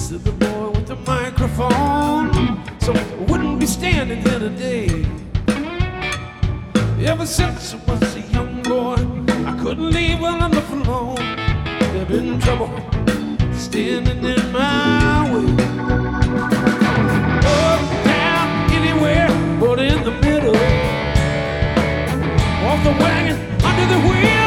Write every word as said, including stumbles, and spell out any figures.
Silver boy with the microphone, so I wouldn't be standing here today. Ever since I was a young boy, I couldn't leave well enough alone. There'd been trouble standing in my way. Up, down, anywhere but in the middle. Off the wagon, under the wheel.